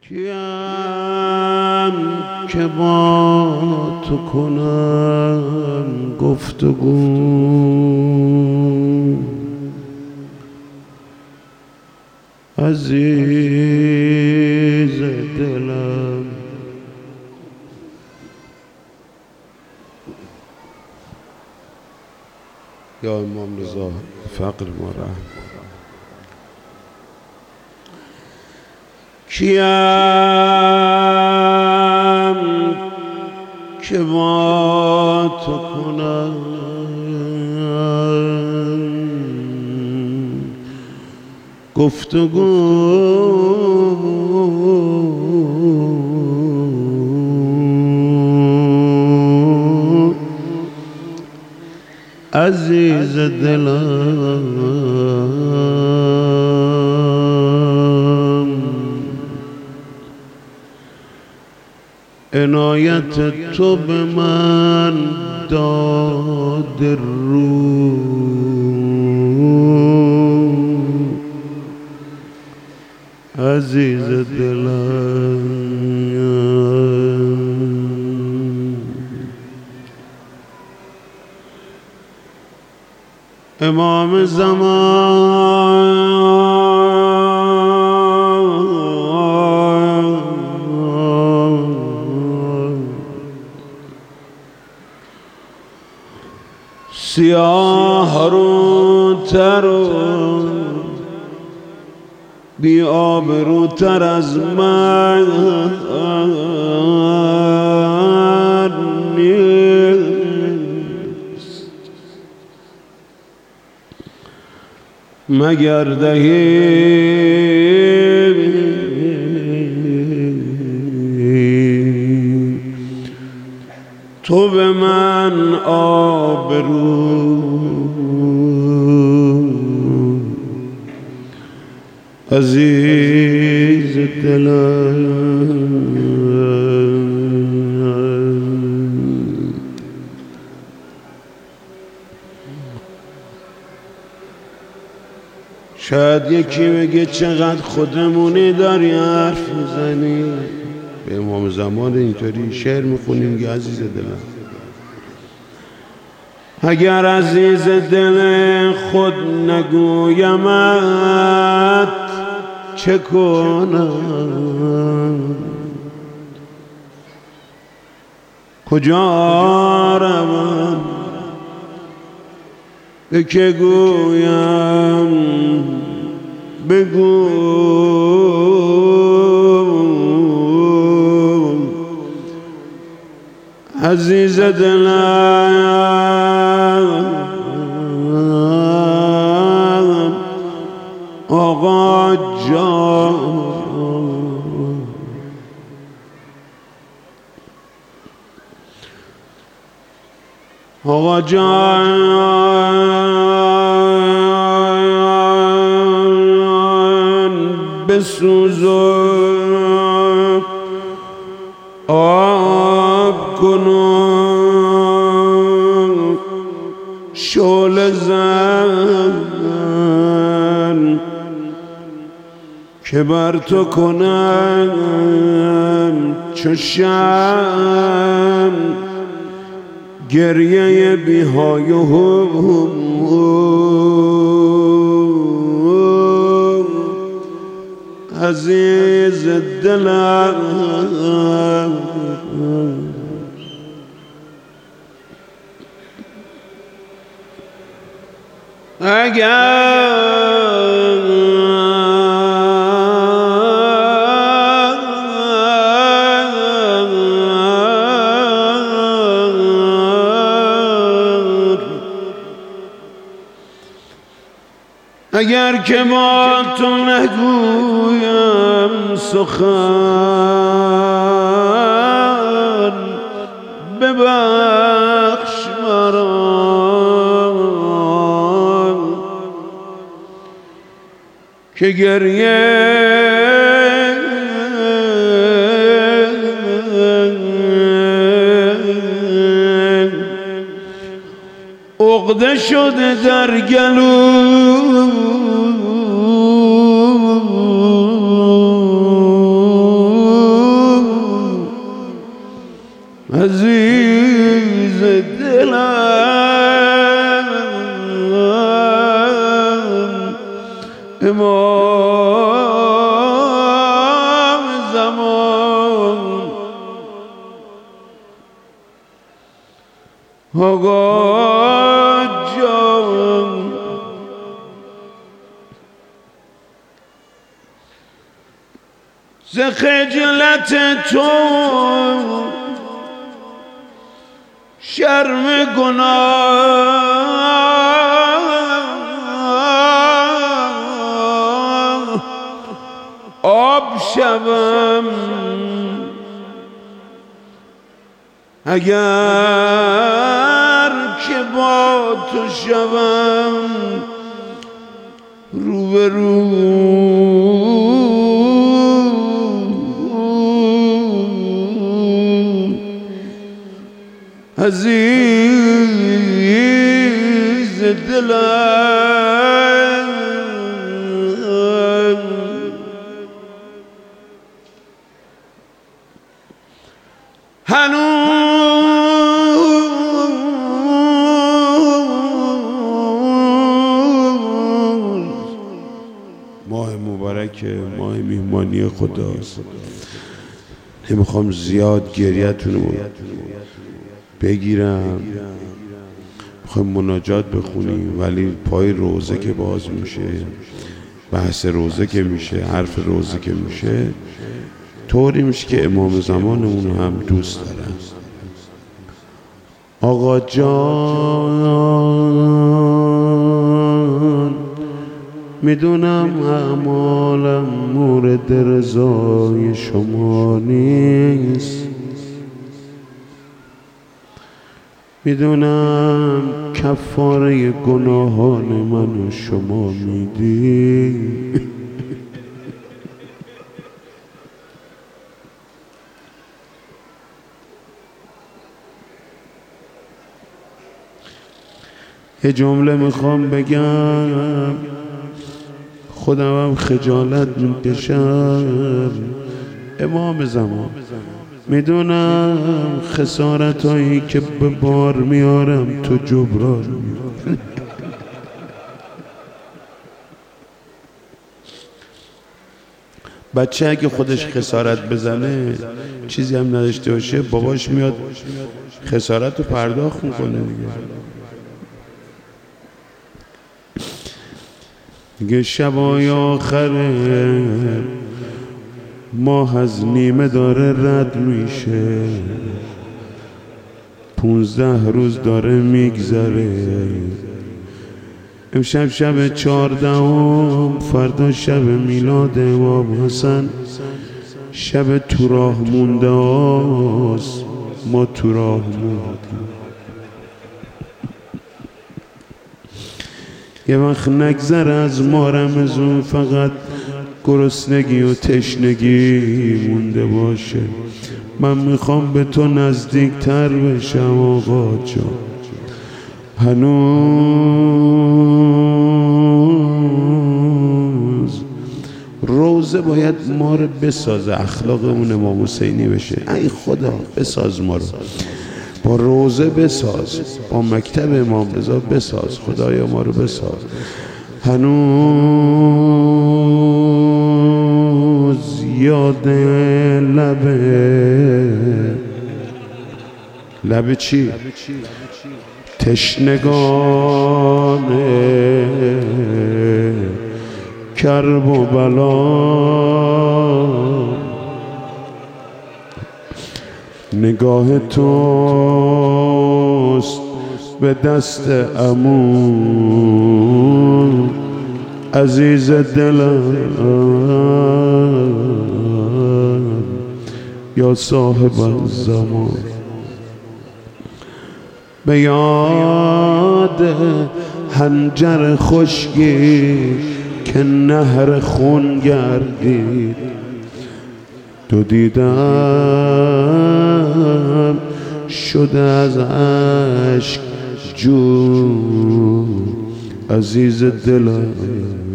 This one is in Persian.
کیم که با تو کنم گفتگو، عزیز دلم یا امام رضا فقر ما رحم. کیم که با تو کنم گفتگو، عزیز دلم عنایت تو به من داد رو، عزیز دلم امام زمان سیاه روتر و بی آبروتر از من نیست، مگر دهی تو به من آبرو، عزیز دلم شاید یکی بگه چقدر خودمونی داری حرف میزنی، به امام زمان اینطوری شعر میخونیم که عزیز دلم اگر عزیز دل خود نگویمت چه کنم، کجا روم به که گویم بگو، عزیز دلم آقا جان، آقا جان بسوز و آب کن و شعله زن که بر تو کنم چو شمع گریه بی‌های و عزیز دلم اگر که با تو نگویم سخن ببخش مرا که گریه عقده شده در گلو، عزیز دلم امام زمان آقا جان ز خجلت تو شرم گناه آب شوم اگر که با تو شوم روبرو عزیز دلم هنوز ماه مبارک ماه میهمانی خداست. نمیخوام زیاد گریه‌تون رو بگیرم، میخوایم مناجات بخونیم، ولی پای روزه که باز میشه، بحث روزه که میشه، حرف روزه که میشه، طوری میشه که امام زمانمون هم دوست دارن. آقا جان میدونم اعمالم مورد رضای شما نیست، میدونم کفاره گناهان منو شما میدی، یه جمله میخوام بگم، خودم هم خجالت میکشم. امام زمان میدونم خسارت هایی که به بار میارم تو جبران میارم. بچه اگه خودش خسارت بزنه چیزی هم نداشته باشه، باباش میاد خسارت رو پرداخت میکنه دیگه. شبای آخره ماه از نیمه داره رد میشه، 15 روز داره میگذره، امشب شب 14، فردا شب میلاد امام حسن، شب تو راه مونده هاست، ما تو راه موندیم. یه وقت نگذره از ما رمضون، فقط گرسنگی و تشنگی مونده باشه. من میخوام به تو نزدیک تر بشم آقا جان. هنوز روزه باید ما رو بسازه، اخلاقمون امام حسینی بشه. ای خدا بساز ما رو، با روزه بساز، با مکتب امام رضا بساز، خدایا ما رو بساز. هنوز یاد لبه چی؟ تشنگان کرب و بلا، نگاه توست به دست عمو، عزیز دلم یا صاحب الزمان. به یاد حنجر خشکی که نهر خون گردید، دو دیدم شده از عشق جو، عزیز دلم